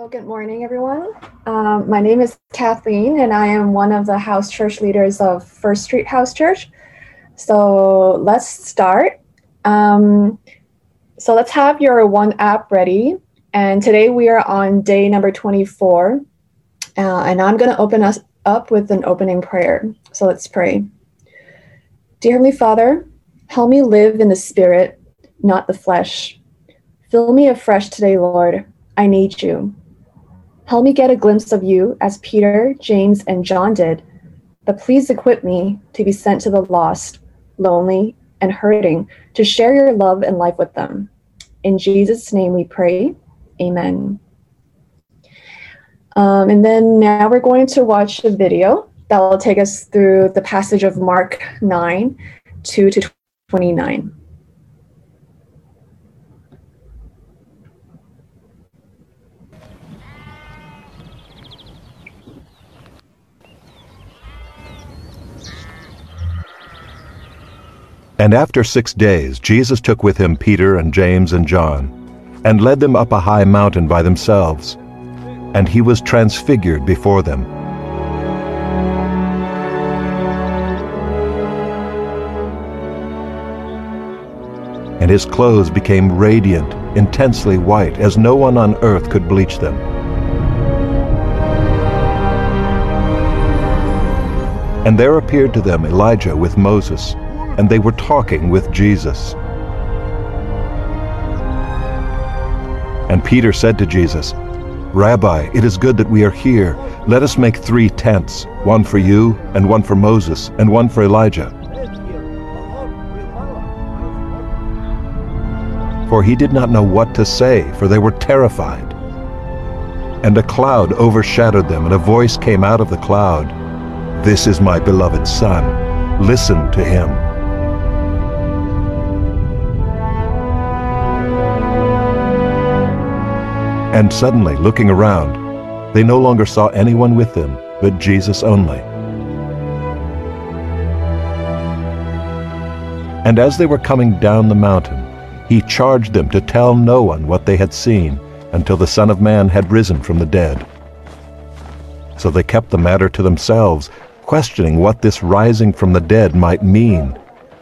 So good morning, everyone. My name is Kathleen, and I am one of the house church leaders of First Street House Church. So let's start. So let's have your one app ready. And today we are on day number 24. And I'm going to open us up with an opening prayer. So let's pray. Dear Heavenly Father, help me live in the spirit, not the flesh. Fill me afresh today, Lord. I need you. Help me get a glimpse of you as Peter, James, and John did, but please equip me to be sent to the lost, lonely, and hurting to share your love and life with them. In Jesus' name we pray, amen. And then now we're going to watch a video that will take us through the passage of Mark 9, 2 to 29. And after 6 days, Jesus took with him Peter and James and John, and led them up a high mountain by themselves. And he was transfigured before them. And his clothes became radiant, intensely white, as no one on earth could bleach them. And there appeared to them Elijah with Moses, and they were talking with Jesus. And Peter said to Jesus, Rabbi, it is good that we are here. Let us make 3 tents, one for you, and one for Moses, and one for Elijah. For he did not know what to say, for they were terrified. And a cloud overshadowed them, and a voice came out of the cloud, This is my beloved Son. Listen to him. And suddenly, looking around, they no longer saw anyone with them, but Jesus only. And as they were coming down the mountain, he charged them to tell no one what they had seen until the Son of Man had risen from the dead. So they kept the matter to themselves, questioning what this rising from the dead might mean.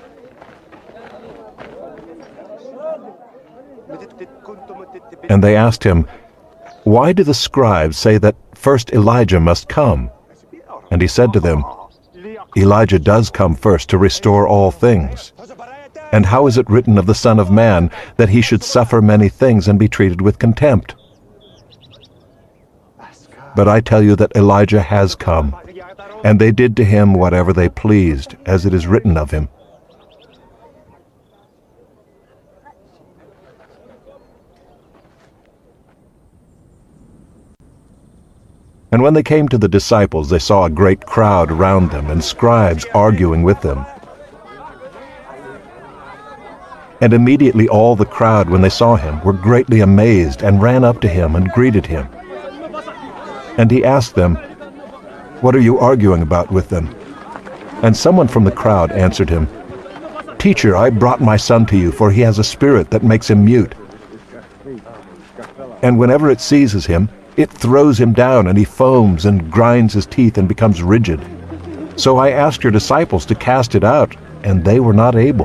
And they asked him, Why do the scribes say that first Elijah must come? And he said to them, Elijah does come first to restore all things. And how is it written of the Son of Man that he should suffer many things and be treated with contempt? But I tell you that Elijah has come, and they did to him whatever they pleased, as it is written of him. And when they came to the disciples, they saw a great crowd around them, and scribes arguing with them. And immediately all the crowd, when they saw him, were greatly amazed, and ran up to him and greeted him. And he asked them, What are you arguing about with them? And someone from the crowd answered him, Teacher, I brought my son to you, for he has a spirit that makes him mute. And whenever it seizes him, it throws him down, and he foams and grinds his teeth and becomes rigid. So I asked your disciples to cast it out, and they were not able.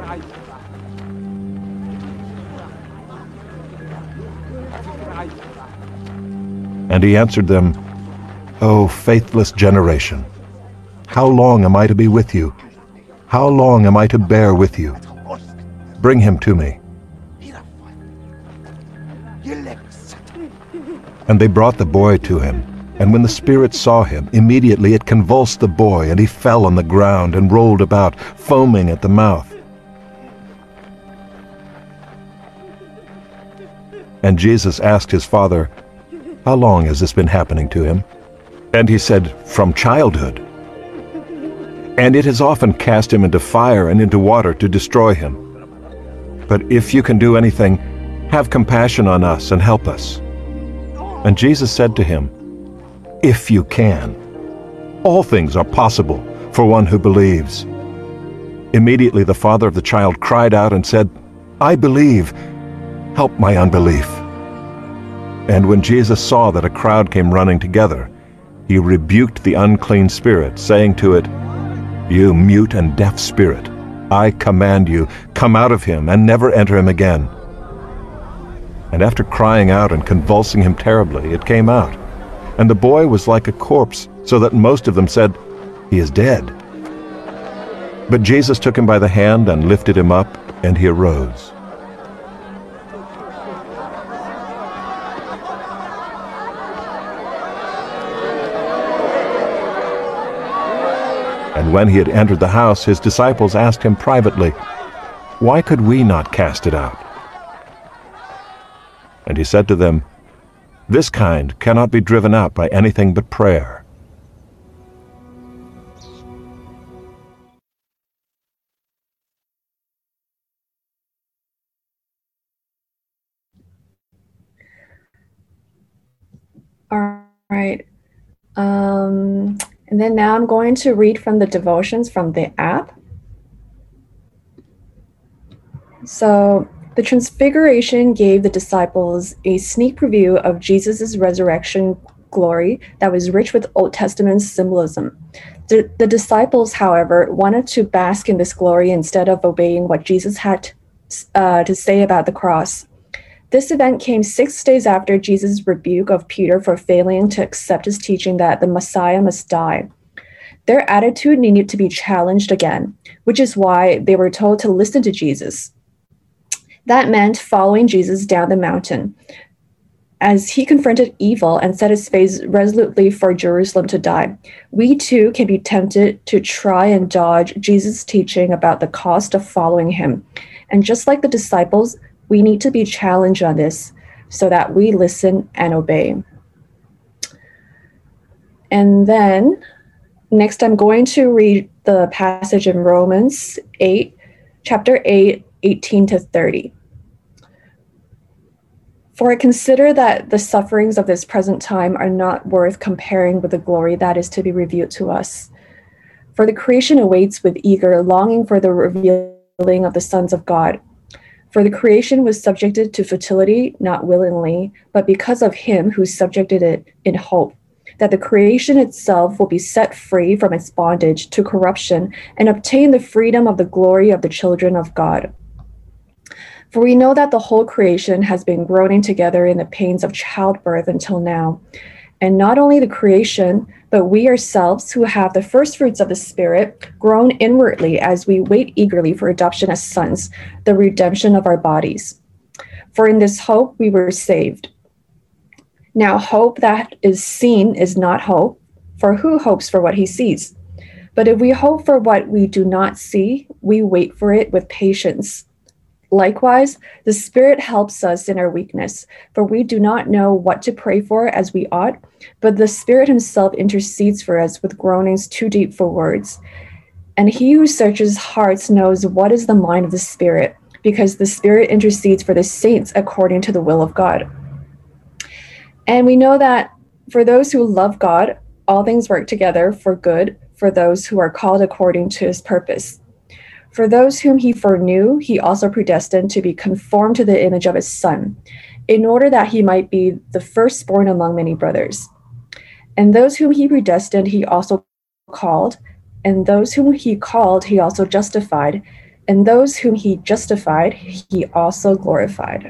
And he answered them, O faithless generation, how long am I to be with you? How long am I to bear with you? Bring him to me. And they brought the boy to him. And when the spirit saw him, immediately it convulsed the boy, and he fell on the ground and rolled about, foaming at the mouth. And Jesus asked his father, How long has this been happening to him? And he said, From childhood. And it has often cast him into fire and into water to destroy him. But if you can do anything, have compassion on us and help us. And Jesus said to him, If you can. All things are possible for one who believes. Immediately the father of the child cried out and said, I believe. Help my unbelief. And when Jesus saw that a crowd came running together, he rebuked the unclean spirit, saying to it, "You mute and deaf spirit, I command you, come out of him and never enter him again." And after crying out and convulsing him terribly, it came out. And the boy was like a corpse, so that most of them said, "He is dead." But Jesus took him by the hand and lifted him up, and he arose. And when he had entered the house, his disciples asked him privately, "Why could we not cast it out?" And he said to them, "This kind cannot be driven out by anything but prayer." All right. And then now I'm going to read from the devotions from the app. So the Transfiguration gave the disciples a sneak preview of Jesus' resurrection glory that was rich with Old Testament symbolism. The disciples, however, wanted to bask in this glory instead of obeying what Jesus had to say about the cross. This event came 6 days after Jesus' rebuke of Peter for failing to accept his teaching that the Messiah must die. Their attitude needed to be challenged again, which is why they were told to listen to Jesus. That meant following Jesus down the mountain as he confronted evil and set his face resolutely for Jerusalem to die. We too can be tempted to try and dodge Jesus' teaching about the cost of following him. And just like the disciples, we need to be challenged on this so that we listen and obey. And then next, I'm going to read the passage in Romans 8, chapter 8, 18 to 30. For I consider that the sufferings of this present time are not worth comparing with the glory that is to be revealed to us. For the creation awaits with eager longing for the revealing of the sons of God. For the creation was subjected to futility, not willingly, but because of him who subjected it in hope, that the creation itself will be set free from its bondage to corruption and obtain the freedom of the glory of the children of God. For we know that the whole creation has been groaning together in the pains of childbirth until now. And not only the creation, but we ourselves who have the first fruits of the Spirit groan inwardly as we wait eagerly for adoption as sons, the redemption of our bodies. For in this hope we were saved. Now hope that is seen is not hope, for who hopes for what he sees? But if we hope for what we do not see, we wait for it with patience. Likewise, the Spirit helps us in our weakness, for we do not know what to pray for as we ought, but the Spirit himself intercedes for us with groanings too deep for words. And he who searches hearts knows what is the mind of the Spirit, because the Spirit intercedes for the saints according to the will of God. And we know that for those who love God, all things work together for good for those who are called according to his purpose. For those whom he foreknew, he also predestined to be conformed to the image of his Son, in order that he might be the firstborn among many brothers. And those whom he predestined, he also called. And those whom he called, he also justified. And those whom he justified, he also glorified.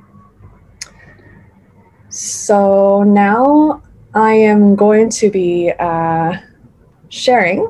So now I am going to be sharing.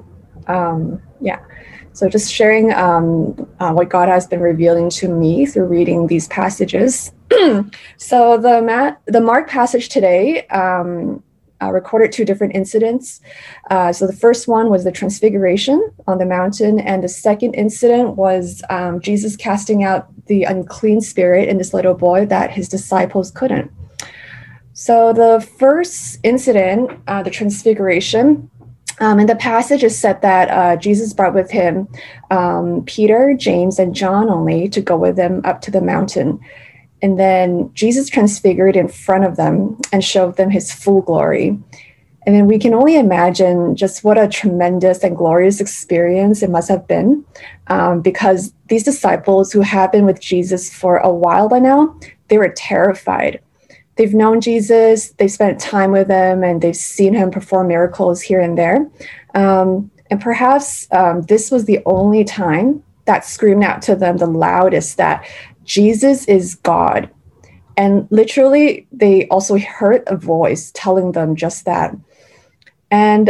So just sharing what God has been revealing to me through reading these passages. So the Mark passage today recorded two different incidents. So the first one was the Transfiguration on the mountain, and the second incident was Jesus casting out the unclean spirit in this little boy that his disciples couldn't. So the first incident, the Transfiguration, in the passage is said that Jesus brought with him Peter, James, and John only to go with them up to the mountain. And then Jesus transfigured in front of them and showed them his full glory. And then we can only imagine just what a tremendous and glorious experience it must have been, because these disciples who have been with Jesus for a while by now, they were terrified. they've known Jesus, they've spent time with him, and they've seen him perform miracles here and there. And perhaps this was the only time that screamed out to them the loudest that Jesus is God. And literally, they also heard a voice telling them just that. And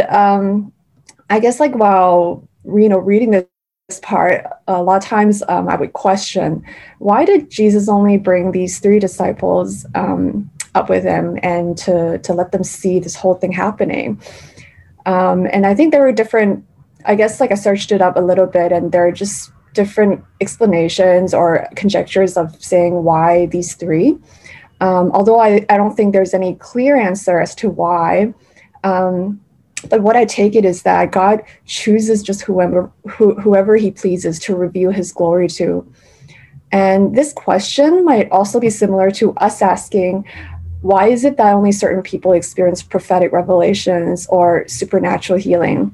I guess like while reading this part, a lot of times I would question, why did Jesus only bring these 3 disciples up with him and to let them see this whole thing happening? And I think there were different, I guess like I searched it up a little bit, and there are just different explanations or conjectures of saying why these 3. Although I don't think there's any clear answer as to why. But what I take it is that God chooses just whoever he pleases to reveal his glory to. And this question might also be similar to us asking, why is it that only certain people experience prophetic revelations or supernatural healing?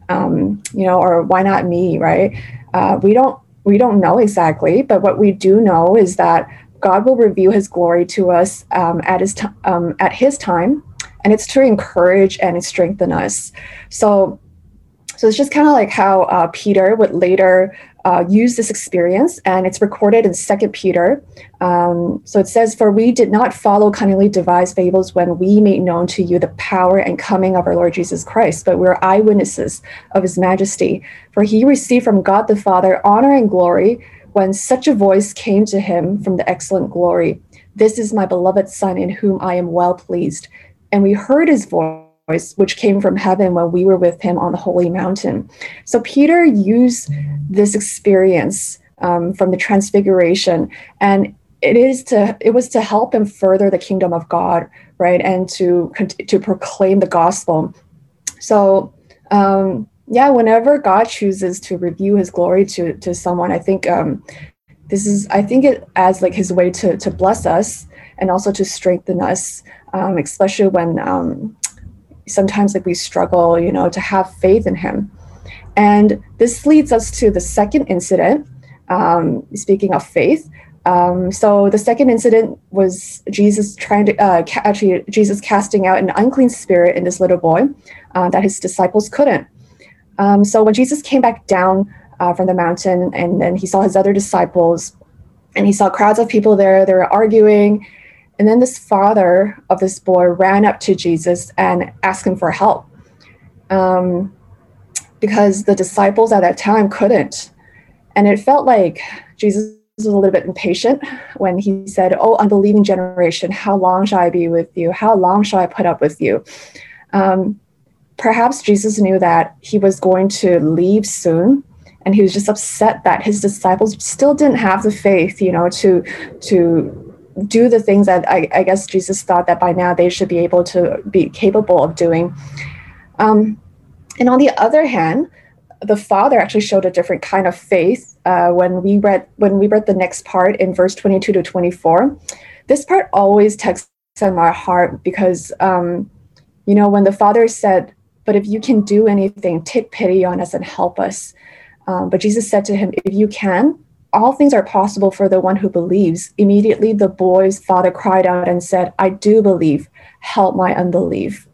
Or why not me, right? We don't know exactly, but what we do know is that God will reveal his glory to us at his time, and it's to encourage and strengthen us. So it's just kind of like how Peter would later use this experience, and it's recorded in 2 Peter. So it says, "For we did not follow cunningly devised fables when we made known to you the power and coming of our Lord Jesus Christ, but we're eyewitnesses of his majesty. For he received from God the Father honor and glory when such a voice came to him from the excellent glory. This is my beloved Son in whom I am well pleased. And we heard his voice, which came from heaven when we were with him on the holy mountain." So Peter used this experience from the transfiguration, and it was to help him further the kingdom of God, right, and to proclaim the gospel. So whenever God chooses to reveal his glory to someone, I think I think it as like his way to bless us and also to strengthen us, especially when sometimes like we struggle, to have faith in him. And this leads us to the second incident. Speaking of faith, so the second incident was Jesus Jesus casting out an unclean spirit in this little boy that his disciples couldn't. So when Jesus came back down from the mountain, and then he saw his other disciples, and he saw crowds of people there, they were arguing. And then this father of this boy ran up to Jesus and asked him for help, because the disciples at that time couldn't. And it felt like Jesus was a little bit impatient when he said, "Oh, unbelieving generation, how long shall I be with you? How long shall I put up with you?" Perhaps Jesus knew that he was going to leave soon, and he was just upset that his disciples still didn't have the faith, to do the things that I guess Jesus thought that by now they should be able to be capable of doing. And on the other hand, the father actually showed a different kind of faith when we read the next part in verse 22 to 24. This part always tugs at my heart because, when the father said, "But if you can do anything, take pity on us and help us." But Jesus said to him, "If you can, all things are possible for the one who believes." Immediately, the boy's father cried out and said, "I do believe, help my unbelief."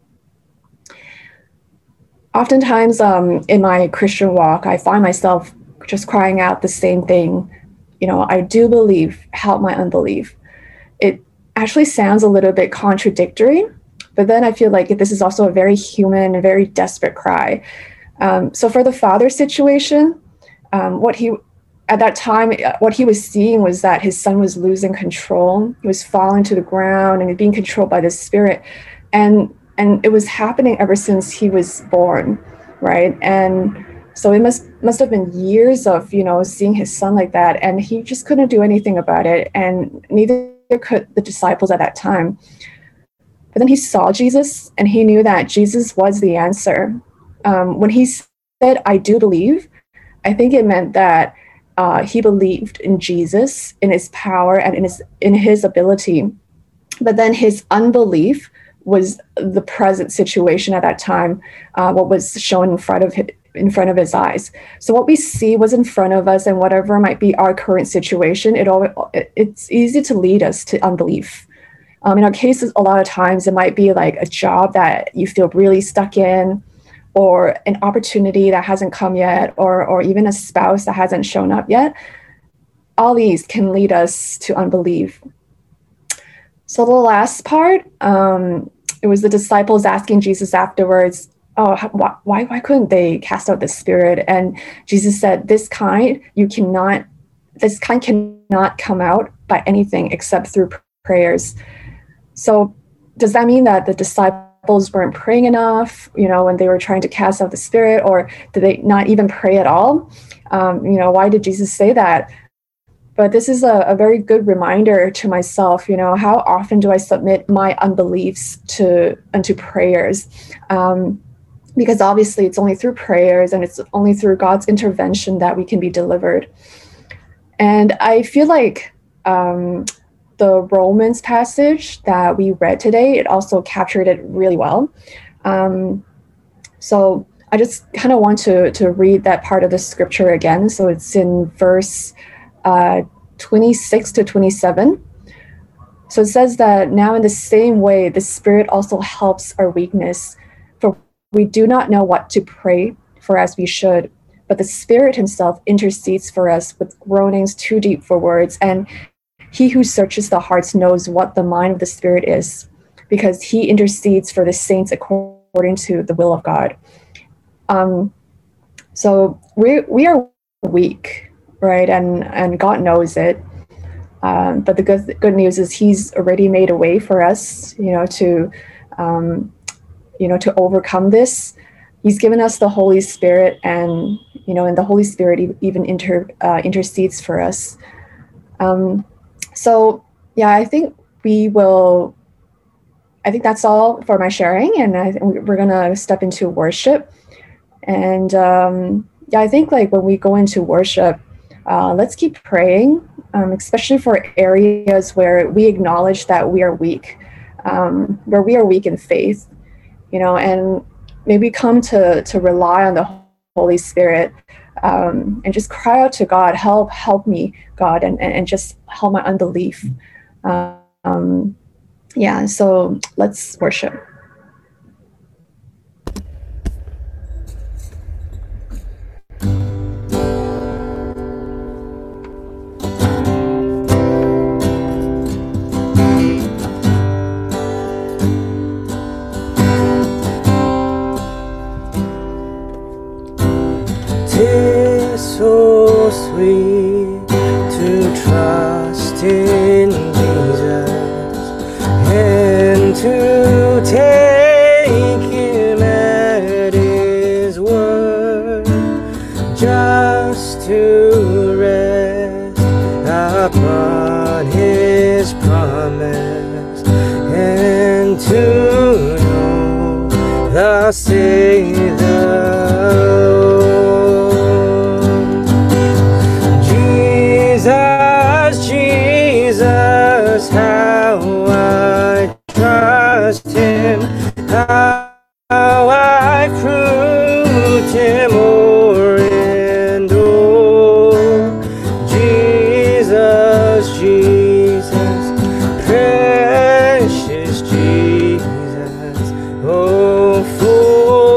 Oftentimes in my Christian walk, I find myself just crying out the same thing. "I do believe, help my unbelief." It actually sounds a little bit contradictory, but then I feel like this is also a very human, very desperate cry. So for the father's situation, at that time, what he was seeing was that his son was losing control. He was falling to the ground and being controlled by the spirit. And it was happening ever since he was born, right? And so it must have been years of, seeing his son like that. And he just couldn't do anything about it. And neither could the disciples at that time. But then he saw Jesus, and he knew that Jesus was the answer. When he said, "I do believe," I think it meant that he believed in Jesus, in his power, and in his ability. But then his unbelief was the present situation at that time, what was shown in front of his eyes. So what we see was in front of us, and whatever might be our current situation, it's easy to lead us to unbelief. In our cases, a lot of times it might be like a job that you feel really stuck in, or an opportunity that hasn't come yet, or even a spouse that hasn't shown up yet. All these can lead us to unbelief. So the last part, it was the disciples asking Jesus afterwards, oh, why couldn't they cast out the spirit? And Jesus said, this kind cannot come out by anything except through prayers. So does that mean that the disciples weren't praying enough, when they were trying to cast out the spirit, or did they not even pray at all? Why did Jesus say that? But this is a very good reminder to myself, how often do I submit my unbeliefs unto prayers? Because obviously it's only through prayers and it's only through God's intervention that we can be delivered. And I feel like the Romans passage that we read today, it also captured it really well. So I just kind of want to read that part of the scripture again. So it's in verse 26 to 27. So it says that now in the same way, the Spirit also helps our weakness, for we do not know what to pray for as we should, but the Spirit himself intercedes for us with groanings too deep for words. And he who searches the hearts knows what the mind of the Spirit is, because he intercedes for the saints according to the will of God. So we are weak, right? And God knows it. But the good news is he's already made a way for us, to overcome this. He's given us the Holy Spirit, and, and the Holy Spirit even intercedes for us. So yeah, I think that's all for my sharing, and we're going to step into worship. And I think like when we go into worship, let's keep praying, especially for areas where we acknowledge that we are weak, where we are weak in faith, and maybe come to rely on the Holy Spirit, and just cry out to God, help me, God, and just help my unbelief. So let's worship. So sweet to trust in Jesus and to take him at his word, just to rest upon his promise and to know thus saith the Jesus, how I trust him, how I proved him o'er and o'er. Jesus, precious Jesus, oh, full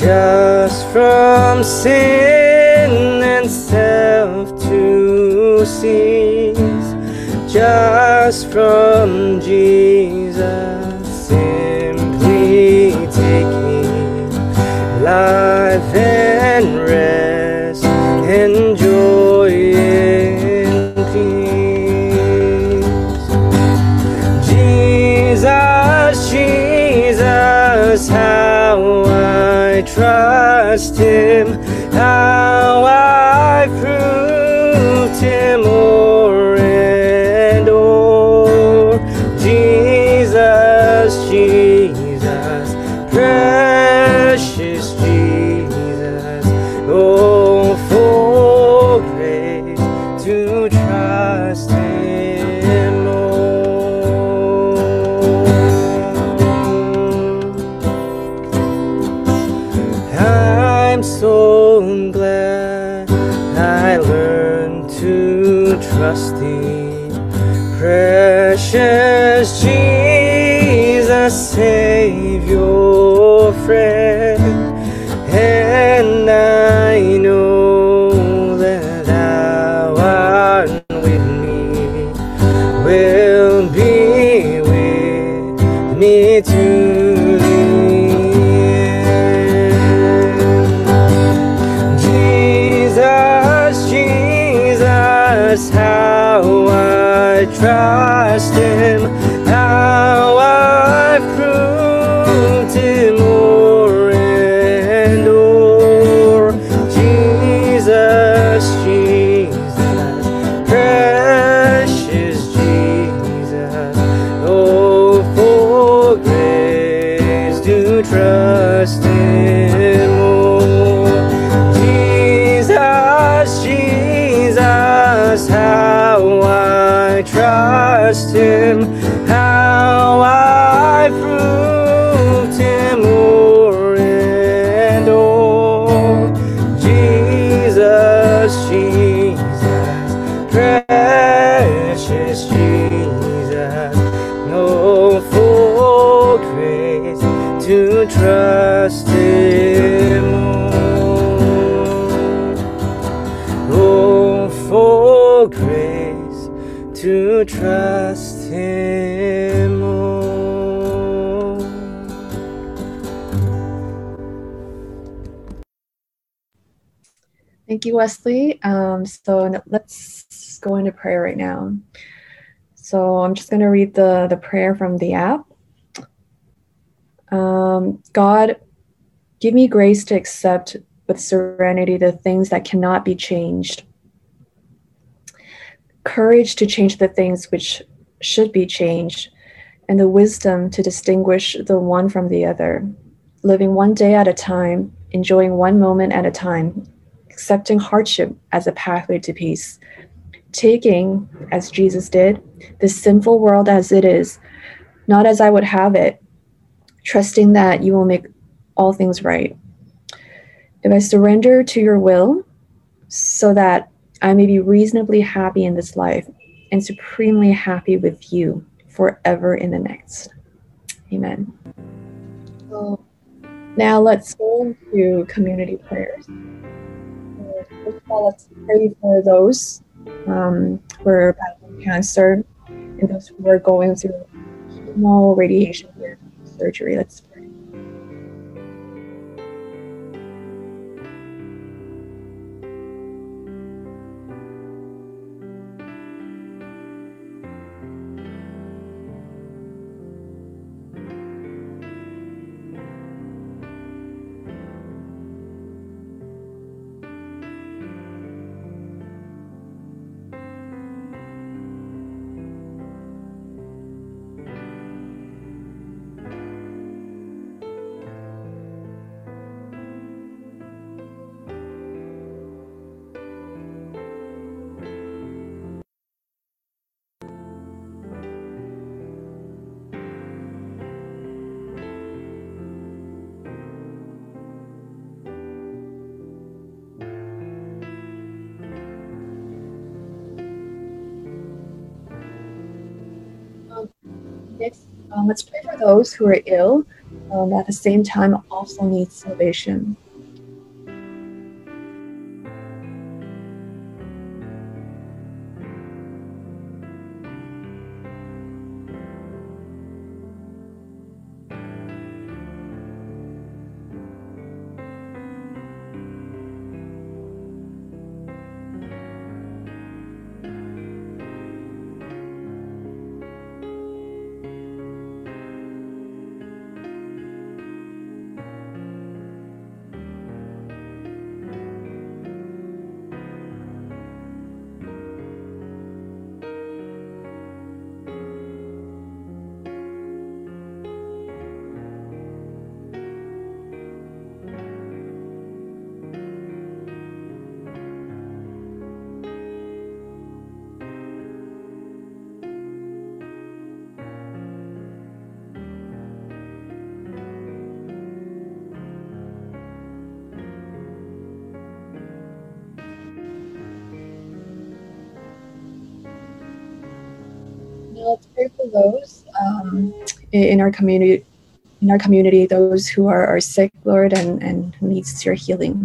just from sin and self to cease, just from Jesus simply taking life and rest and joy and peace. Jesus, Jesus, how I trust Him, how I proved Him o'er and o'er. Jesus, Jesus, precious Jesus, oh, for grace to trust Him more. I'm so glad I learned to trust Thee, precious Jesus, Savior, friend, and I know that Thou art with me, will be with me to the end. Jesus, Jesus, how I trust Him, how I've proved Him o'er and o'er. Jesus, Jesus, precious Jesus, oh, for grace to trust Him more. Jesus, Jesus, how I trust Him, how I proved Him o'er and o'er. Jesus, Jesus, precious Jesus, oh, for grace to trust Him more. Oh, for grace to trust Him more. Thank you, Wesley. So let's go into prayer right now. So I'm just going to read the prayer from the app. God, give me grace to accept with serenity the things that cannot be changed. Courage to change the things which should be changed, and the wisdom to distinguish the one from the other, living one day at a time, enjoying one moment at a time, accepting hardship as a pathway to peace, taking, as Jesus did, this sinful world as it is, not as I would have it, trusting that you will make all things right. If I surrender to your will so that I may be reasonably happy in this life and supremely happy with you forever in the next. Amen. So now let's go into community prayers. First of all, let's pray for those who are battling cancer and those who are going through chemo, radiation, surgery. Let's pray. Next, let's pray for those who are ill, at the same time also needs salvation. Now let's pray for those in our community. In our community, those who are sick, Lord, and who needs your healing.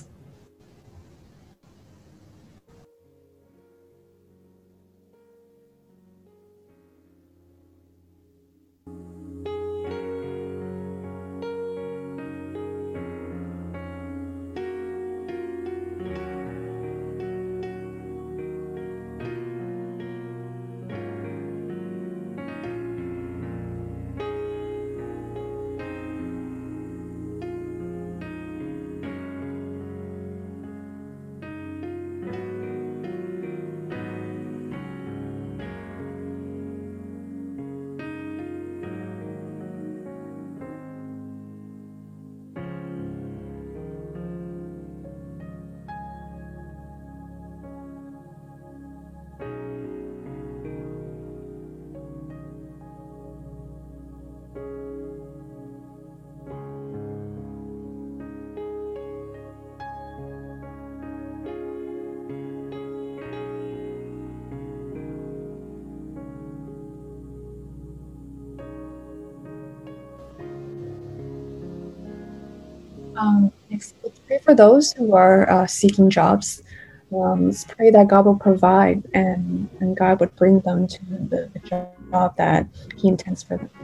Next, let's pray for those who are seeking jobs. Let's pray that God will provide and God would bring them to the job that He intends for them.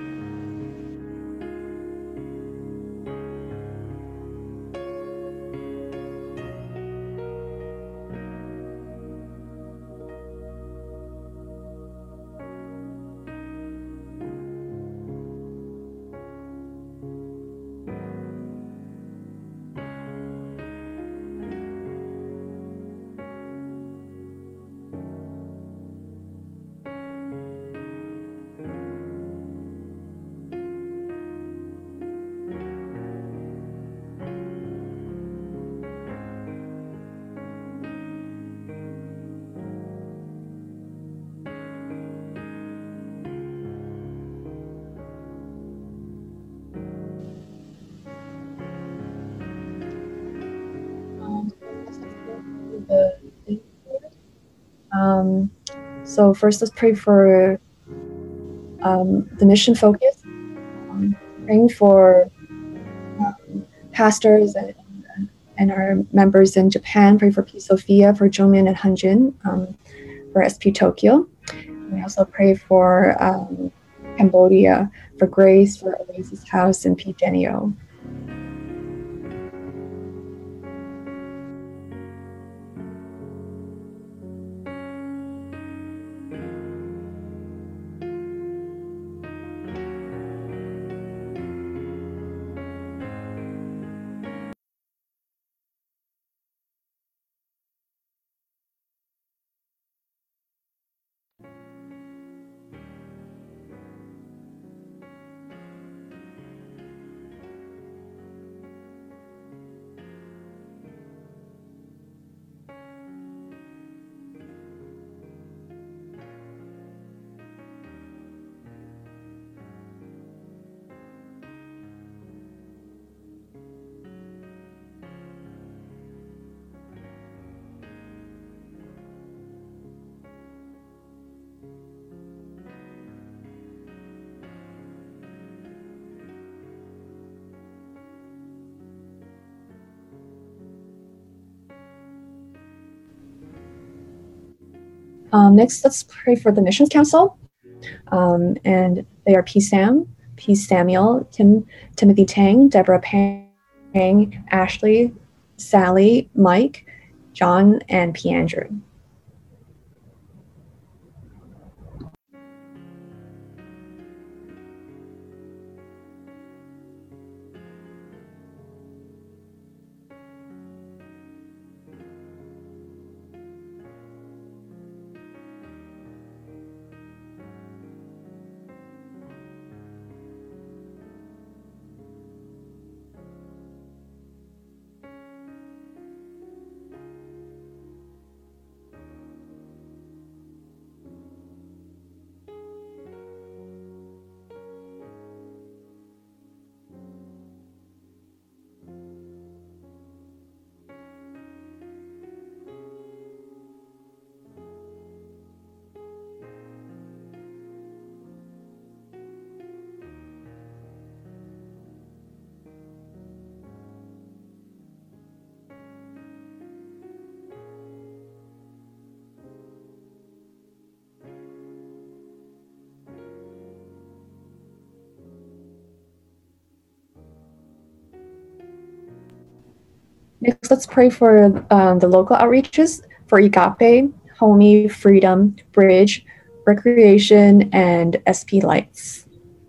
So first, let's pray for the mission focus, praying for pastors and our members in Japan. Pray for P. Sophia, for Jomin and Hanjin, for SP Tokyo. We also pray for Cambodia, for Grace, for Oasis House, and P. Genio. Next, let's pray for the Missions Council. And they are P. Sam, P. Samuel, Timothy Tang, Deborah Pang, Ashley, Sally, Mike, John, and P. Andrew. Next, let's pray for the local outreaches for Agape, Homey, Freedom, Bridge, Recreation, and SP Lights.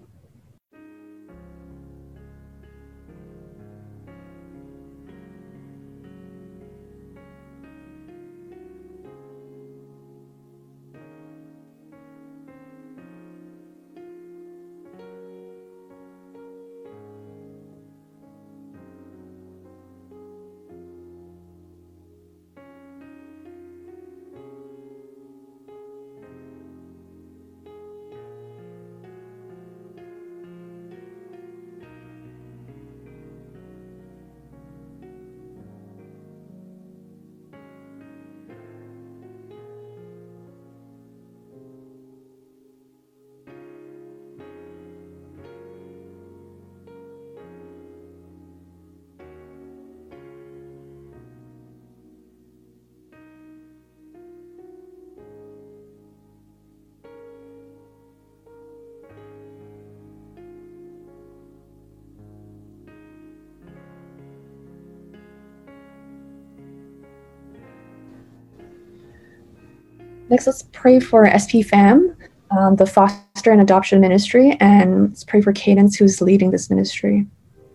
Next, let's pray for SP Fam, the foster and adoption ministry, and let's pray for Cadence, who's leading this ministry.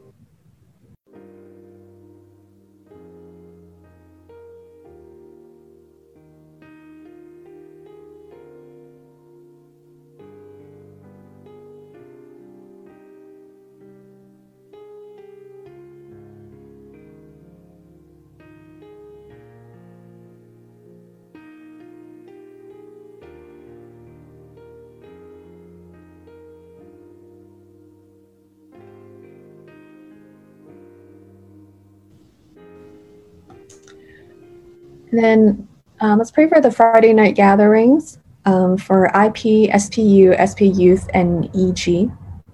And then let's pray for the Friday night gatherings for IP, SPU, SP Youth, and EG.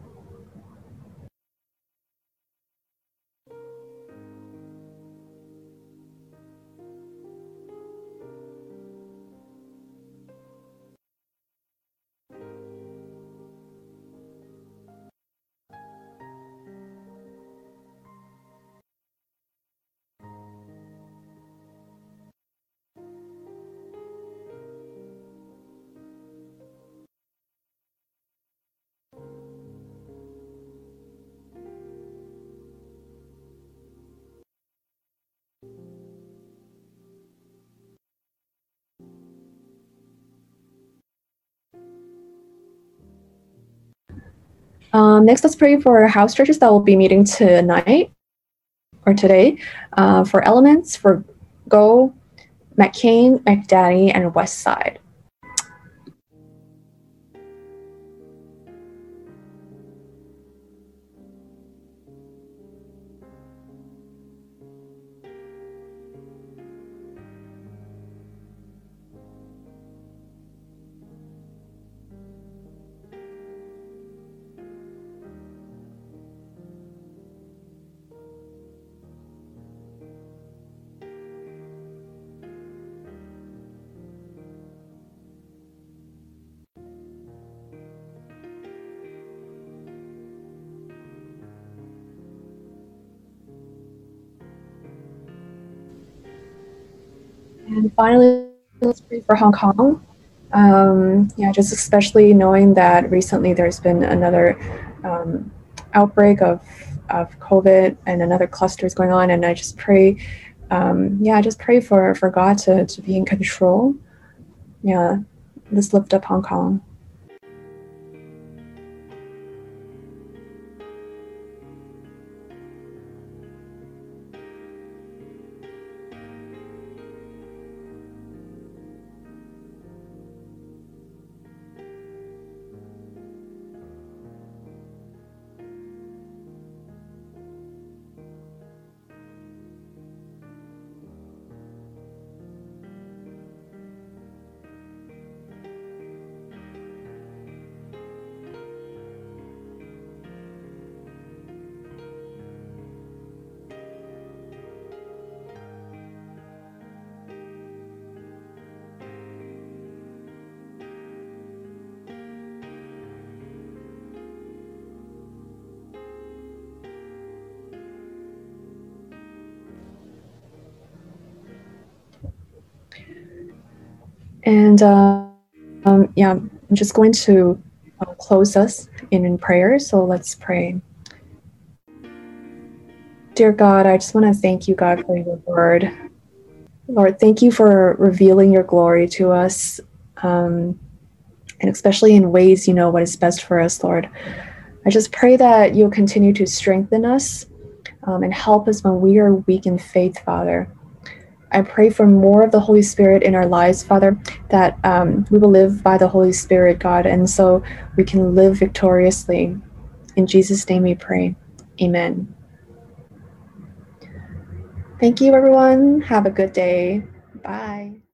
Next, let's pray for house churches that will be meeting tonight or today for Elements, for Go, McCain, McDaddy, and West Side. And finally, let's pray for Hong Kong. Yeah, just especially knowing that recently there's been another outbreak of COVID and another cluster is going on. And I just pray, I just pray for God to be in control. Yeah, let's lift up Hong Kong. And I'm just going to close us in prayer. So let's pray. Dear God, I just want to thank you, God, for your word. Lord, thank you for revealing your glory to us, and especially in ways you know what is best for us, Lord. I just pray that you'll continue to strengthen us and help us when we are weak in faith, Father. I pray for more of the Holy Spirit in our lives, Father, that we will live by the Holy Spirit, God, and so we can live victoriously. In Jesus' name we pray. Amen. Thank you, everyone. Have a good day. Bye.